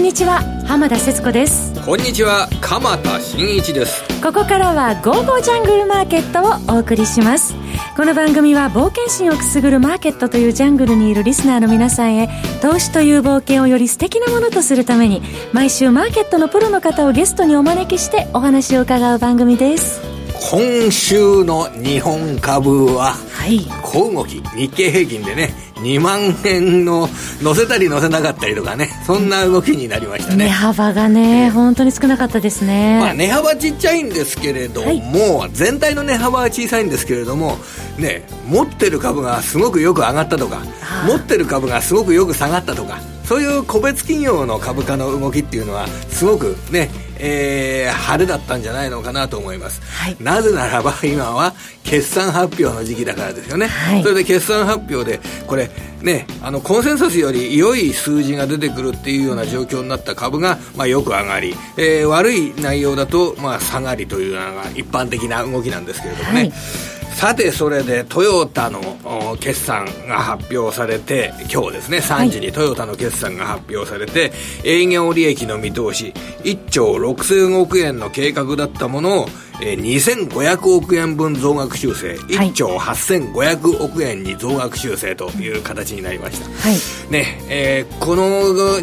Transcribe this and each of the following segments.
にちは、浜田節子です。 こんにちは、鎌田新一です。 ここからはゴーゴージャングルマーケットをお送りします。この番組は冒険心をくすぐるマーケットというジャングルにいるリスナーの皆さんへ、投資という冒険をより素敵なものとするために、毎週マーケットのプロの方をゲストにお招きしてお話を伺う番組です。 今週の日本株は小動き、日経平均でね2万円の乗せたり乗せなかったりとかね、そんな動きになりましたね。 値幅がね、本当に少なかったですね。 値幅ちっちゃいんですけれども、全体の値幅は小さいんですけれどもね、持ってる株がすごくよく上がったとか、持ってる株がすごくよく下がったとか、そういう個別企業の株価の動きっていうのはすごくね、派手だったんじゃないのかなと思います、なぜならば今は決算発表の時期だからですよね、それで決算発表でこれね、コンセンサスより良い数字が出てくるっていうような状況になった株が、よく上がり、悪い内容だと、下がりというのが一般的な動きなんですけれどもね、さて、それでトヨタの決算が発表されて、今日ですね3時にトヨタの決算が発表されて、営業利益の見通し1兆6000億円の計画だったものを2500億円分増額修正、1兆8500億円に増額修正という形になりました、この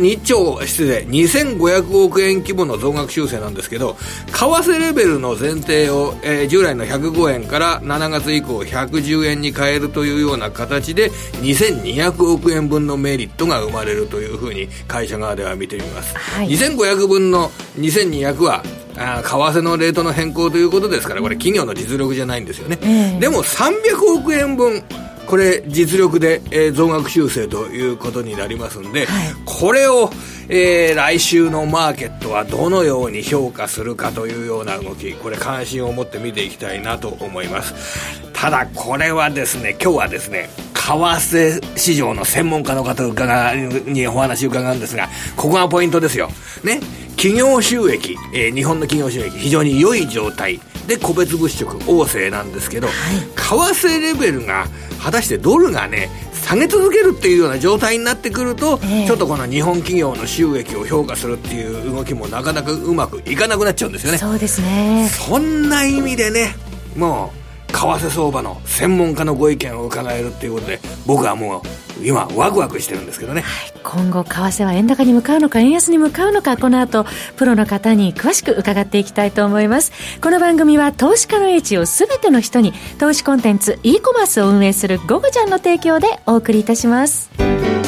2500億円規模の増額修正なんですけど、為替レベルの前提を、従来の105円から7月以降110円に変えるというような形で2200億円分のメリットが生まれるというふうに会社側では見てみます、2500分の2200は為替のレートの変更ということですから、これ企業の実力じゃないんですよね、でも300億円分これ実力で、増額修正ということになりますんで、これを、来週のマーケットはどのように評価するかというような動き、これ関心を持って見ていきたいなと思います。ただこれはですね、今日はですね為替市場の専門家の方にお話を伺うんですが、ここがポイントですよね。企業収益、日本の企業収益非常に良い状態で個別物色旺盛なんですけど、為替レベルが果たしてドルがね下げ続けるっていうような状態になってくると、ちょっとこの日本企業の収益を評価するっていう動きもなかなかうまくいかなくなっちゃうんですよね。 そうですね。 そんな意味でね、もう為替相場の専門家のご意見を伺えるっていうことで、僕はもう今ワクワクしてるんですけどね、 今後為替は円高に向かうのか円安に向かうのか、この後プロの方に詳しく伺っていきたいと思います。この番組は投資家の英知をすべての人に、投資コンテンツ e コマースを運営するゴゴジャンの提供でお送りいたします。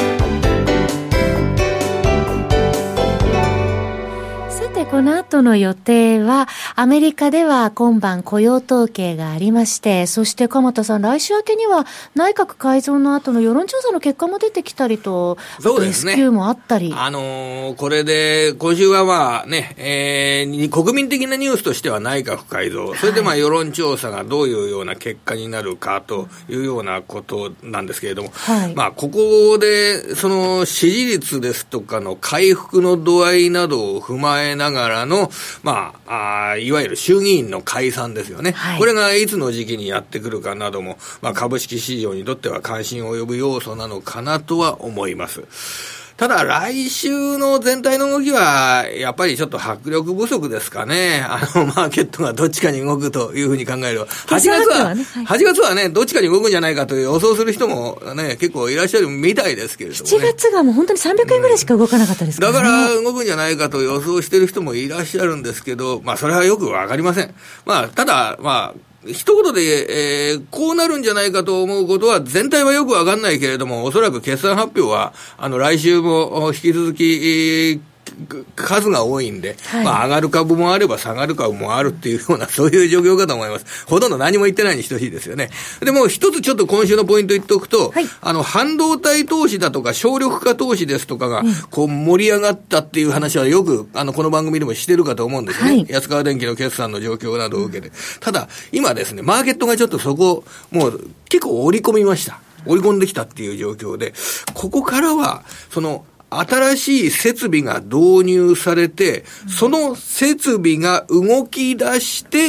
この後の予定は、アメリカでは今晩雇用統計がありまして、そして鎌田さん、来週明けには内閣改造の後の世論調査の結果も出てきたりと、 そうですね、 S q もあったり、 これで今週は国民的なニュースとしては内閣改造、それで世論調査がどういうような結果になるかというようなことなんですけれども、ここでその支持率ですとかの回復の度合いなどを踏まえながらの、いわゆる衆議院の解散ですよね、これがいつの時期にやってくるかなども、株式市場にとっては関心を呼ぶ要素なのかなとは思います。ただ来週の全体の動きはやっぱりちょっと迫力不足ですかね。マーケットがどっちかに動くというふうに考えると、8月はねどっちかに動くんじゃないかという予想する人もね結構いらっしゃるみたいですけれどもね。 7月がもう本当に300円ぐらいしか動かなかったですからね、 だから動くんじゃないかと予想してる人もいらっしゃるんですけど、それはよくわかりません。ただ一言で、こうなるんじゃないかと思うことは全体はよくわかんないけれども、おそらく決算発表は来週も引き続き数が多いんで、上がる株もあれば下がる株もあるっていうようなそういう状況かと思います。ほとんど何も言ってないに等しいですよね。でも一つちょっと今週のポイント言っておくと、半導体投資だとか省力化投資ですとかがこう盛り上がったっていう話はよくこの番組でもしてるかと思うんですね、安川電機の決算の状況などを受けて、ただ今ですねマーケットがちょっとそこもう結構織り込んできたっていう状況で、ここからはその新しい設備が導入されて、その設備が動き出して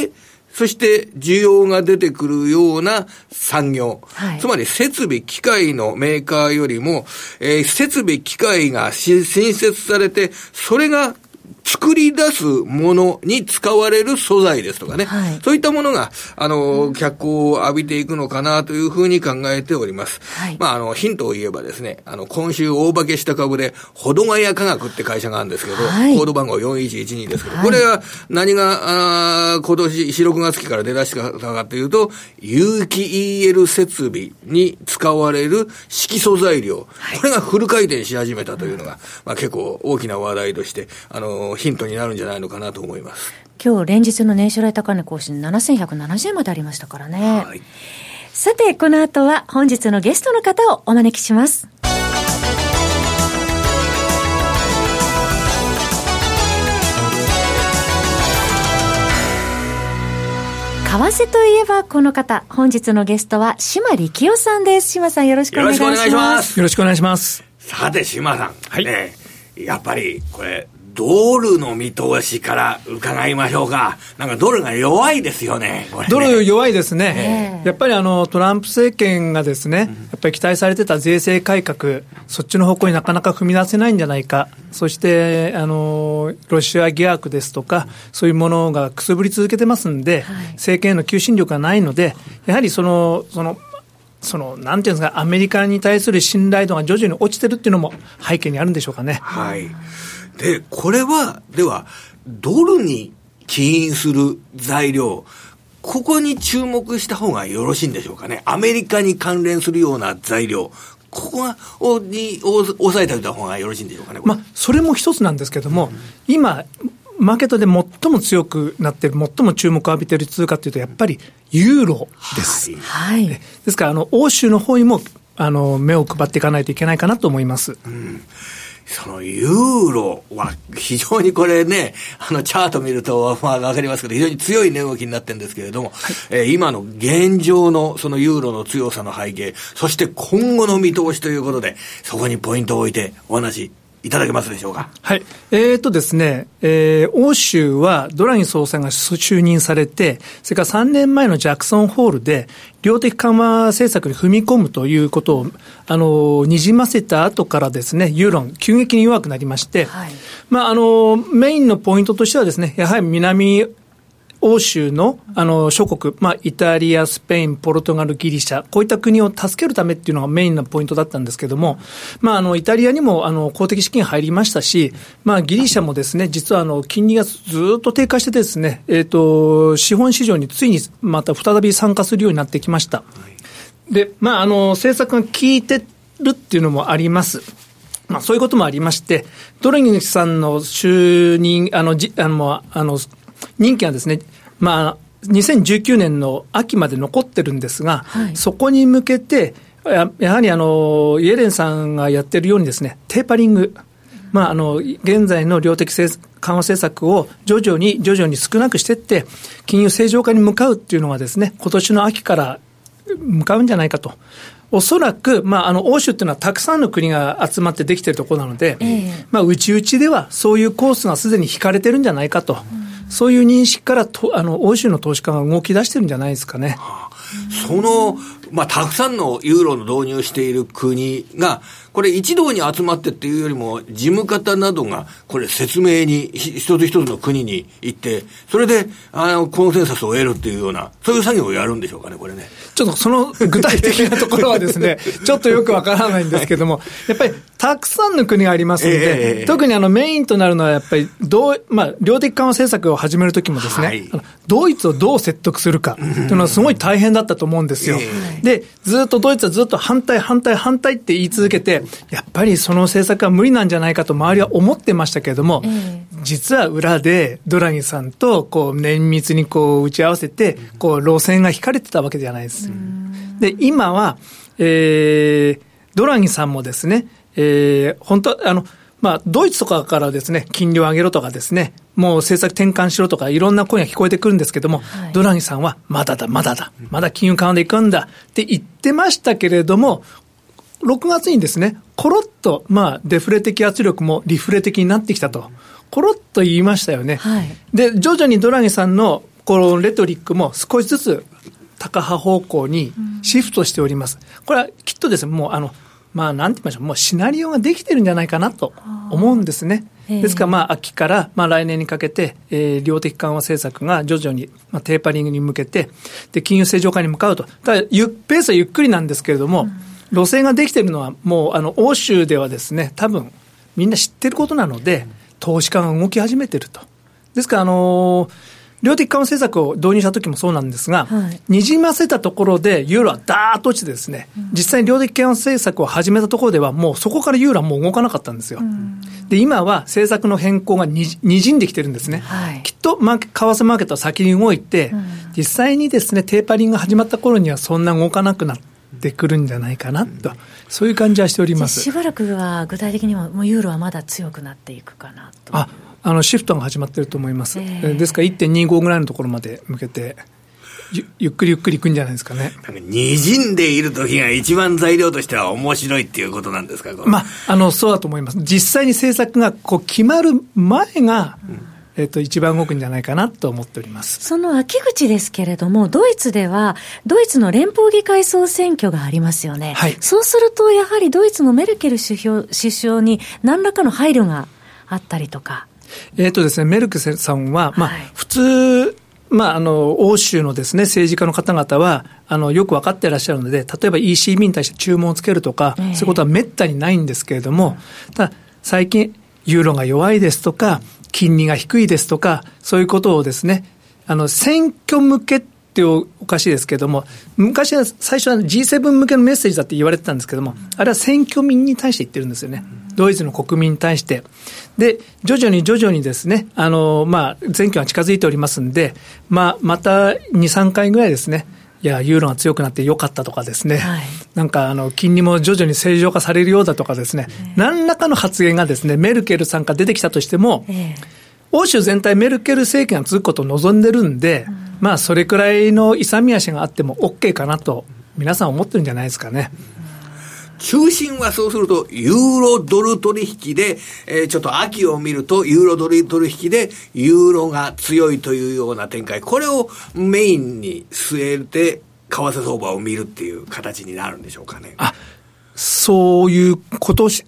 そして需要が出てくるような産業。はい、つまり設備機械のメーカーよりも、設備機械が新設されて、それが作り出すものに使われる素材ですとかね。はい、そういったものが、脚光を浴びていくのかなというふうに考えております。はい、ヒントを言えばですね、今週大化けした株で、保土ヶ谷化学って会社があるんですけど、はい、コード番号4112ですけど、はい、これは何が、今年4、6月期から出だしたかというと、有機 EL 設備に使われる色素材料。はい、これがフル回転し始めたというのが、結構大きな話題として、ヒントになるんじゃないのかなと思います。 今日連日の年初来高値更新7170円までありましたからね。はい、さてこの後は本日のゲストの方をお招きします。為替といえばこの方、本日のゲストは島力夫さんです。島さんよろしくお願いします。 よろしくお願いします。 さて島さん、はい、やっぱりこれドルの見通しから伺いましょうか。なんかドルが弱いですよね。これね、 ドル弱いですね。やっぱりトランプ政権がですね、やっぱり期待されてた税制改革、そっちの方向になかなか踏み出せないんじゃないか。そしてロシア疑惑ですとか、そういうものがくすぶり続けてますんで、政権への求心力がないので、やはりなんていうんですか、アメリカに対する信頼度が徐々に落ちてるっていうのも背景にあるんでしょうかね。 はい。で、これは、では、ドルに起因する材料、ここに注目した方がよろしいんでしょうかね。アメリカに関連するような材料、ここに抑えておいた方がよろしいんでしょうかね。 それも一つなんですけども、今、マーケットで最も強くなっている、最も注目を浴びている通貨というと、やっぱりユーロです。はい。ですから、欧州の方にも、目を配っていかないといけないかなと思います。 そのユーロは非常にこれね、チャート見るとわかりますけど、非常に強い値動きになってるんですけれども、はい、今の現状のそのユーロの強さの背景、そして今後の見通しということで、そこにポイントを置いてお話いただけますでしょうか。 はい。ですね、欧州はドラギ総裁が就任されて、それから3年前のジャクソンホールで、量的緩和政策に踏み込むということを、にじませた後からですね、ユーロ急激に弱くなりまして、はい、メインのポイントとしてはですね、やはり南欧州の諸国、イタリア、スペイン、ポルトガル、ギリシャ、こういった国を助けるためっていうのがメインのポイントだったんですけども、イタリアにも公的資金入りましたし、ギリシャもですね、実は金利がずっと低下してですね、資本市場についにまた再び参加するようになってきました。で、政策が効いてるっていうのもあります。そういうこともありまして、ドラギさんの就任、任期はですね、2019年の秋まで残ってるんですが、はい、そこに向けて、やはりイエレンさんがやってるようにですね、テーパリング、現在の量的緩和政策を徐々に少なくしていって、金融正常化に向かうっていうのがですね、今年の秋から向かうんじゃないかと。おそらく、欧州っていうのはたくさんの国が集まってできているところなので、内々ではそういうコースがすでに引かれてるんじゃないかと。そういう認識から欧州の投資家が動き出してるんじゃないですかね。 たくさんのユーロの導入している国が、これ一堂に集まってっていうよりも、事務方などが、これ説明に、一つ一つの国に行って、それで、コンセンサスを得るっていうような、そういう作業をやるんでしょうかね、これね。 ちょっとその具体的なところはですね、ちょっとよくわからないんですけども、やっぱりたくさんの国がありますので、特にメインとなるのはやっぱり量的緩和政策を始めるときもですね、はい、ドイツをどう説得するかというのはすごい大変だったと思うんですよ。で、ずっとドイツはずっと反対って言い続けて、やっぱりその政策は無理なんじゃないかと周りは思ってましたけれども、実は裏でドラギさんと綿密に打ち合わせて路線が引かれてたわけじゃないです。で、今は、ドラギさんもですね、本当ドイツとかからですね、金利を上げろとかですね、もう政策転換しろとかいろんな声が聞こえてくるんですけども、はい、ドラギさんはまだ金融緩和でいくんだって言ってましたけれども、6月にですね、コロッとデフレ的圧力もリフレ的になってきたと、コロッと言いましたよね。はい、で、徐々にドラギさんのこのレトリックも少しずつ高派方向にシフトしております。これはきっとですね、もうなんて言いましょう、もうシナリオができてるんじゃないかなと思うんですね。ですから秋から来年にかけて、量的緩和政策が徐々にテーパリングに向けて、で金融正常化に向かうと。ただペースはゆっくりなんですけれども、路線ができているのはもう欧州ではですね、多分みんな知ってることなので、投資家が動き始めていると。ですから量的緩和政策を導入した時もそうなんですが、にじませたところでユーロはダーッと落ちてですね、実際に量的緩和政策を始めたところではもうそこからユーロはもう動かなかったんですよ。で今は政策の変更がにじんできてるんですね。きっと為替マーケットは先に動いて、実際にですねテーパリングが始まった頃にはそんな動かなくなってくるんじゃないかなと、そういう感じはしております。 しばらくは具体的にはもうユーロはまだ強くなっていくかなと。 シフトが始まっていると思います。ですから 1.25 ぐらいのところまで向けてゆっくりいくんじゃないですかね。 にじんでいる時が一番材料としては面白いっていうことなんですか。 そうだと思います。実際に政策が決まる前が、一番動くんじゃないかなと思っております。 その秋口ですけれども、ドイツではドイツの連邦議会総選挙がありますよね。そうするとやはりドイツのメルケル首相に何らかの配慮があったりとか。 ですね、メルケルさんは、普通、欧州のですね、政治家の方々は、よく分かっていらっしゃるので、例えば ECB に対して注文をつけるとか、そういうことはめったにないんですけれども、ただ、最近、ユーロが弱いですとか、金利が低いですとか、そういうことをですね、選挙向けっておかしいですけれども、昔は最初は G7 向けのメッセージだって言われてたんですけども、あれは選挙民に対して言ってるんですよね。ドイツの国民に対して。で、徐々にですね、選挙が近づいておりますんで、また2、3回ぐらいですね、ユーロが強くなってよかったとかですね、金利も徐々に正常化されるようだとかですね、何らかの発言がですね、メルケルさんから出てきたとしても、欧州全体メルケル政権が続くことを望んでるんで、それくらいの勇み足があっても OK かなと皆さん思ってるんじゃないですかね。 中心はそうするとユーロドル取引で、ちょっと秋を見るとユーロドル取引でユーロが強いというような展開、これをメインに据えて為替相場を見るっていう形になるんでしょうかね。 そういうこと過去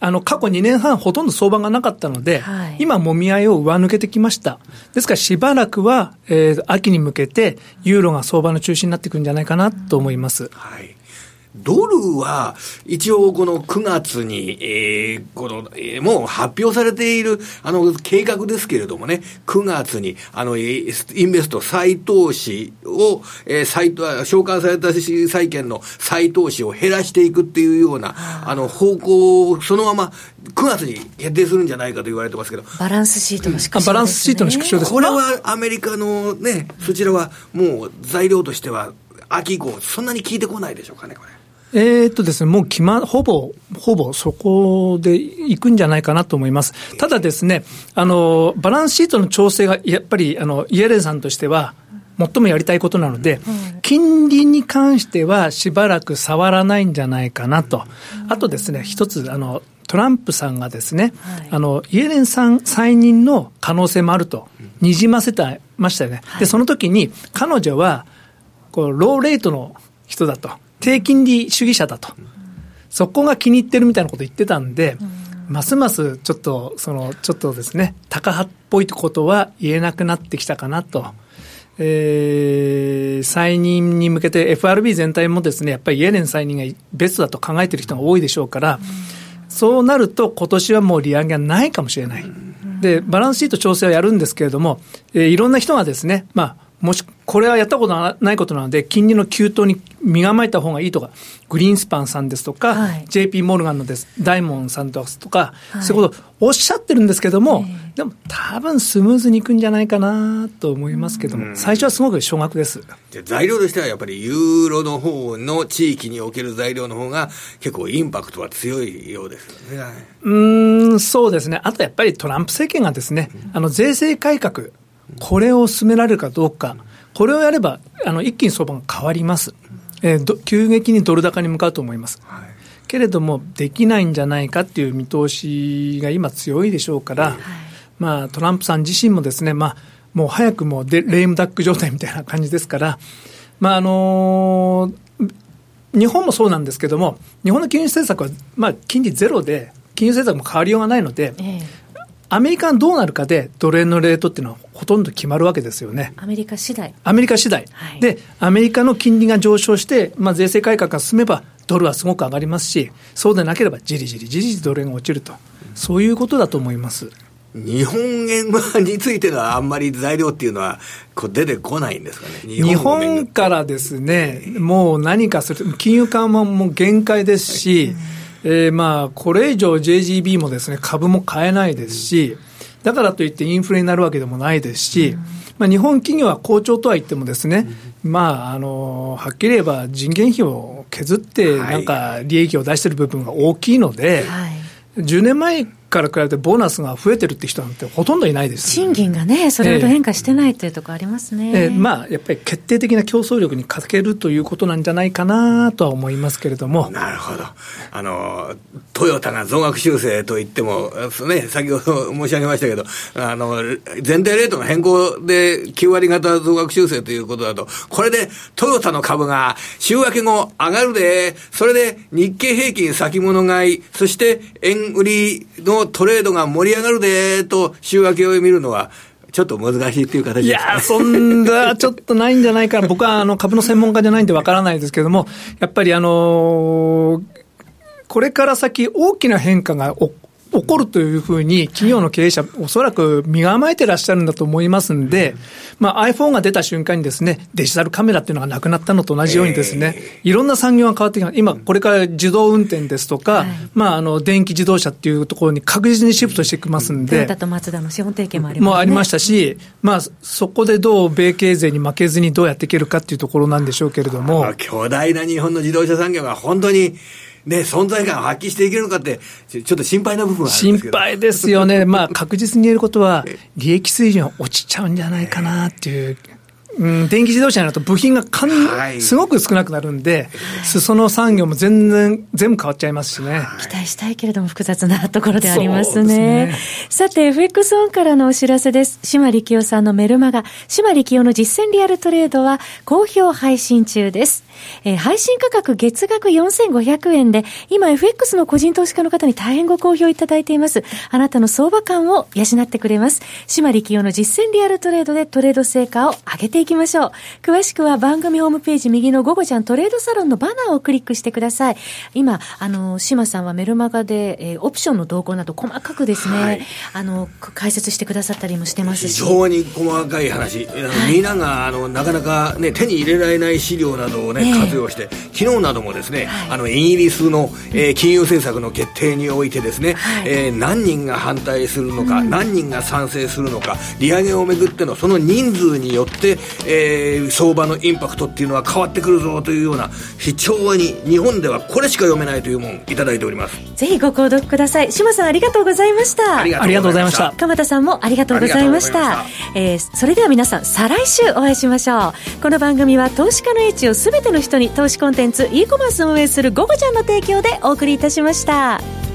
2年半ほとんど相場がなかったので、今もみ合いを上抜けてきました。ですからしばらくは、秋に向けてユーロが相場の中心になってくるんじゃないかなと思います。 ドルは一応この9月に、もう発表されている計画ですけれどもね、9月にインベスト再投資を、償還された債券の再投資を減らしていくっていうような方向をそのまま9月に決定するんじゃないかと言われてますけど、 バランスシートの縮小ですね。 バランスシートの縮小です。 これはアメリカのね、そちらはもう材料としては秋以降そんなに効いてこないでしょうかね、これ。 ですね、もうほぼそこで行くんじゃないかなと思います。ただですね、バランスシートの調整がやっぱりイエレンさんとしては最もやりたいことなので、金利に関してはしばらく触らないんじゃないかなと。あとですね、一つトランプさんがですね、イエレンさん再任の可能性もあるとにじませてましたよね。でその時に彼女はローレートの人だと、低金利主義者だと、そこが気に入ってるみたいなこと言ってたんで、ますますちょっとですね、タカ派っぽいことは言えなくなってきたかなと。再任に向けて FRB 全体もですね、やっぱりイエレン再任がベストだと考えている人が多いでしょうから、そうなると今年はもう利上げがないかもしれない。で、バランスシート調整はやるんですけれども、いろんな人がですね、もしこれはやったことないことなので金利の急騰に身構えた方がいいとか、グリーンスパンさんですとか、JP モルガンのダイモンさんですとか、そういうことをおっしゃってるんですけども、でも多分スムーズにいくんじゃないかなと思いますけども、最初はすごく少額です。 材料としてはやっぱりユーロの方の地域における材料の方が結構インパクトは強いようですよね。 そうですね。あとやっぱりトランプ政権がですね、税制改革、これを進められるかどうか、これをやれば一気に相場が変わります。急激にドル高に向かうと思います。けれどもできないんじゃないかっていう見通しが今強いでしょうから、トランプさん自身もですね、ももう早くもレームダック状態みたいな感じですから、まあ日本もそうなんですけども、日本の金融政策は、まあ、金利ゼロで金融政策も変わりようがないので、アメリカがどうなるかでドル円のレートっていうのはほとんど決まるわけですよね。 アメリカ次第、 はい、でアメリカの金利が上昇して、まあ、税制改革が進めばドルはすごく上がりますし、そうでなければじりじりドル円が落ちると、そういうことだと思います。 日本円についてはあんまり材料っていうのは出てこないんですかね。 日本からですね、もう何かする、金融緩和も限界ですし、まあこれ以上 JGB もですね、株も買えないですし、だからといってインフレになるわけでもないですし、まあ、日本企業は好調とは言ってもですね、まあはっきり言えば人件費を削ってなんか利益を出している部分が大きいので、10年前から比べてボーナスが増えてるって人なんてほとんどいないです。 賃金がね、それほど変化してないというところありますね。 まあやっぱり決定的な競争力に欠けるということなんじゃないかなとは思いますけれども。 なるほど。トヨタが増額修正といってもね、先ほど申し上げましたけど、前提レートの変更で9割型増額修正ということだと、これでトヨタの株が週明け後上がるで、それで日経平均先物買い、そして円売りのトレードが盛り上がるでと週明けを見るのはちょっと難しいっていう形ですね。 いや、そんなちょっとないんじゃないかな。僕は株の専門家じゃないんでわからないですけども、やっぱりこれから先大きな変化が起こるというふうに企業の経営者おそらく身構えてらっしゃるんだと思いますんで、まあ、iPhone が出た瞬間にですね、デジタルカメラっていうのがなくなったのと同じようにですね、いろんな産業が変わってきます。今これから自動運転ですとか、まあ、電気自動車っていうところに確実にシフトしていきますんで、 トヨタとマツダの資本提携もありますね。 もありましたし、まあ、そこでどう米経済に負けずにどうやっていけるかっていうところなんでしょうけれども、 巨大な日本の自動車産業が本当にね、存在感を発揮していけるのかってちょっと心配な部分があるんですけど。 心配ですよね。まあ確実に言えることは利益水準は落ちちゃうんじゃないかなっていう。電気自動車になると部品がすごく少なくなるんで、裾野産業も全部変わっちゃいますしね。 期待したいけれども複雑なところでありますね。さて FX オンからのお知らせです。島力夫さんのメルマガ、島力夫の実践リアルトレードは好評配信中です。配信価格月額4500円で、今 FX の個人投資家の方に大変ご好評いただいています。あなたの相場感を養ってくれます。島力夫の実践リアルトレードでトレード成果を上げていきましょう。詳しくは番組ホームページ右のゴゴちゃんトレードサロンのバナーをクリックしてください。今島さんはメルマガで、オプションの動向など細かくですね、解説してくださったりもしてますし、 非常に細かい話、みんながなかなか、ね、手に入れられない資料などをね、活用して、昨日などもですね、イギリスの、金融政策の決定においてですね、何人が反対するのか、何人が賛成するのか、利上げをめぐってのその人数によって、相場のインパクトっていうのは変わってくるぞというような、非常に日本ではこれしか読めないというものをいただいております。 ぜひご購読ください。島さんありがとうございました。 ありがとうございました。 鎌田さんもありがとうございました。それでは皆さん再来週お会いしましょう。この番組は投資家の英知をすべての人に、投資コンテンツ e コマースを運営するゴゴちゃんの提供でお送りいたしました。